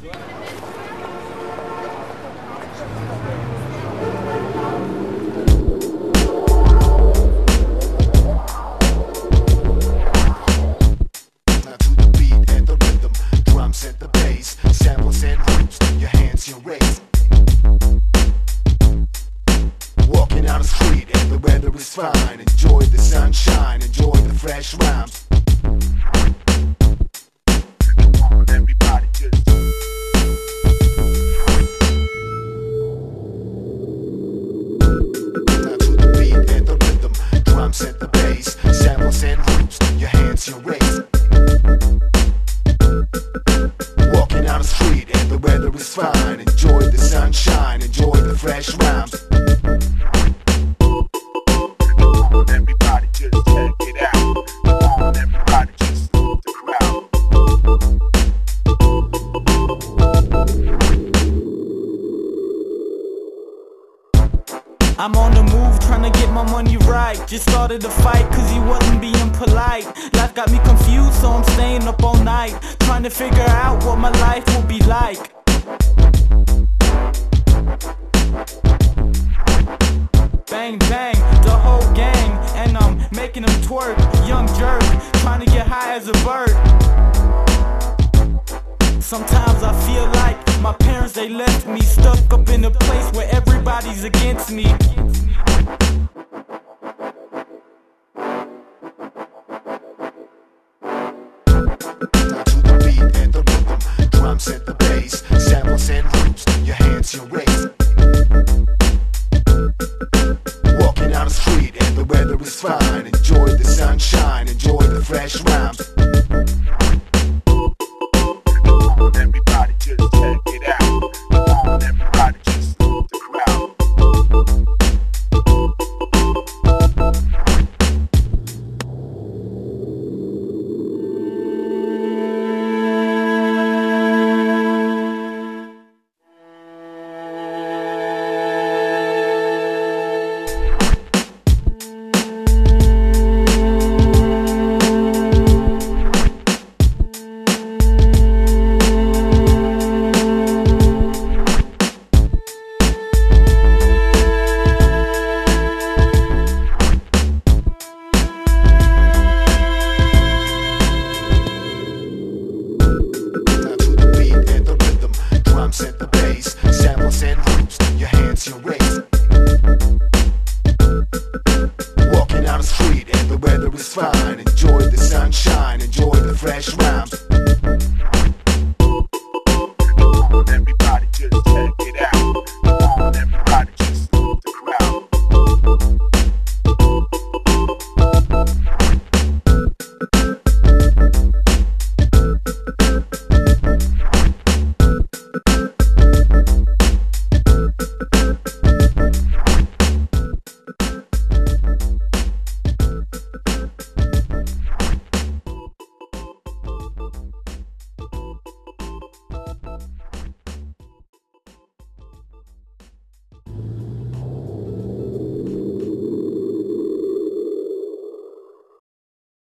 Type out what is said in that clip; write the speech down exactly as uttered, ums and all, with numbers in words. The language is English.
Fine, enjoy the sunshine, enjoy the fresh rhymes. Come on, everybody, just now to the beat and the rhythm, drums and the bass, samples and loops, your hands, your race. Walking down the street and the weather is fine, enjoy the sunshine, enjoy the fresh rhymes. Everybody just check it out. Come on, everybody just move the crowd. I'm on the move, trying to get my money right. Just started a fight cause he wasn't being polite. Life got me confused, so I'm staying up all night, trying to figure out what my life will be like. Bang bang, the whole gang, and I'm making them twerk. Young jerk, trying to get high as a bird. Sometimes I feel like my parents, they left me stuck up in a place where everybody's against me. Now to the beat and the rhythm, drums and the bass, samples and loops, your hands, your race. Walking down the street and the weather is fine, enjoy the sunshine, enjoy the fresh rhymes. Come on, everybody just check it out. Come on, everybody just move the crowd. Set the